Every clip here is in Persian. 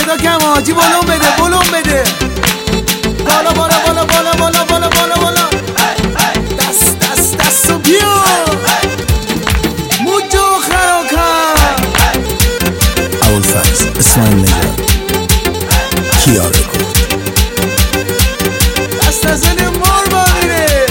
صدا کم حاجی بلون بده بالا بالا بالا بالا بالا بالا بالا بالا دست و بیا موجو خراکم اول فرز اسماعیل نژاد کیا بکن دست از این مار باقیره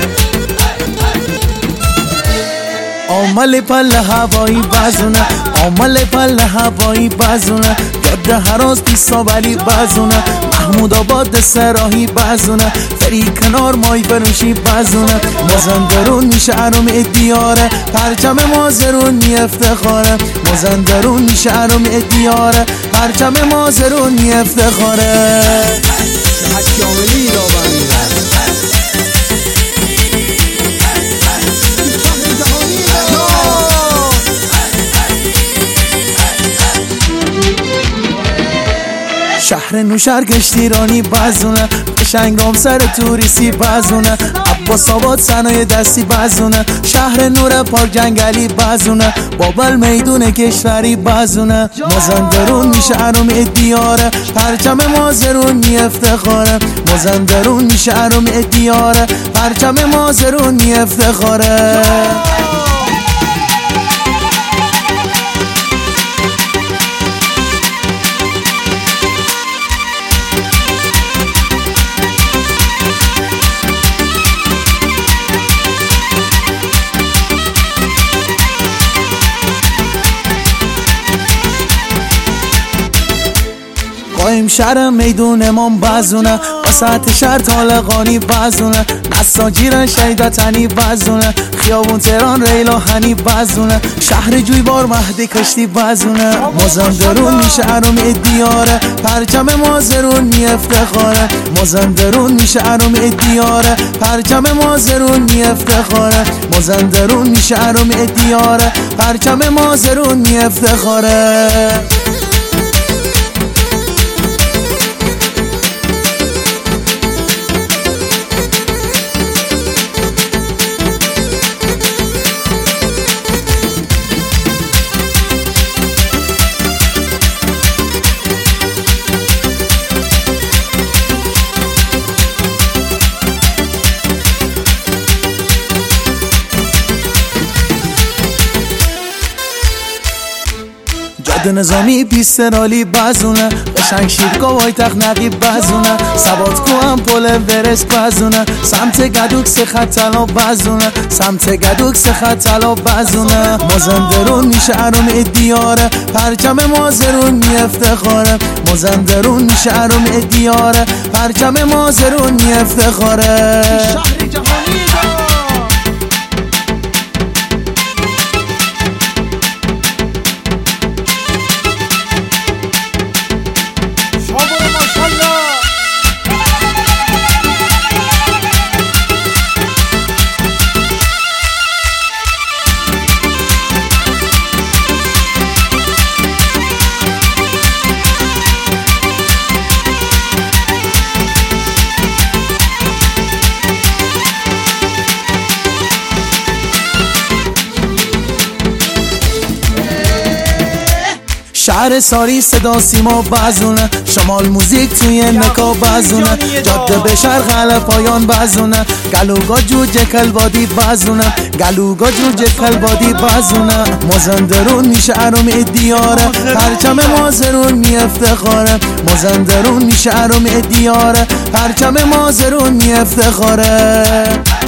آمل پل هوایی بزونه آمل پل هوایی بزونه جاده هراز پیسا ولی بزونه محمود آباد سراهی بزونه فری کنار مای بروشی بزونه مازندرون میشه ارم دیاره پرچم مازرونی افتخاره مازندرون میشه ارم دیاره پرچم مازرونی افتخاره حکاملی را بندن شهر نوشهر گشتیرانی بزونه قشنگام سر توریستی بزونه عباس آباد صنایع دستی بزونه شهر نور پارک جنگلی بزونه بابل میدون کشوری بزونه مازندرون میشه ارم دیاره پرچم مازرونی افتخاره مازندرون میشه ارم دیاره پرچم مازرونی افتخاره قایم شهر میدون امام بزونه وسط شهر طالقانی بزونه نساجیرن شیدتنی بزونه خیابون تهران ریلاهنی بزونه شهر جویبار مهدی کشتی بزونه مازندرون میشه ارم دیاره پرچم مازرونی افتخاره مازندرون میشه ارم دیاره پرچم مازرونی افتخاره مازندرون میشه ارم دیاره پرچم مازرونی افتخاره جاده نظامی پیسترالی بزونه قشنگ شیرگاه وای تخنقی بزونه سواد کو هم پل ورست بزونه سمت گدوک سه خط طلا بزونه سمت گدوک سه خط طلا بزونه مازندرون میشه ارم دیاره پرچم مازرونی افتخاره مازندرون میشه ارم دیاره پرچم مازرونی افتخاره شهر جهانی شهر ساری صدا سیما بزونه شمال موزیک توی نکا بزونه جاده به شرق حل پایان بزونه گلوگا جوجه کلوادی بزونه گلوگا جوجه کلوادی بزونه مازندرون میشه ارم دیاره پرچم مازرونی افتخاره مازندرون میشه ارم دیاره پرچم مازرونی افتخاره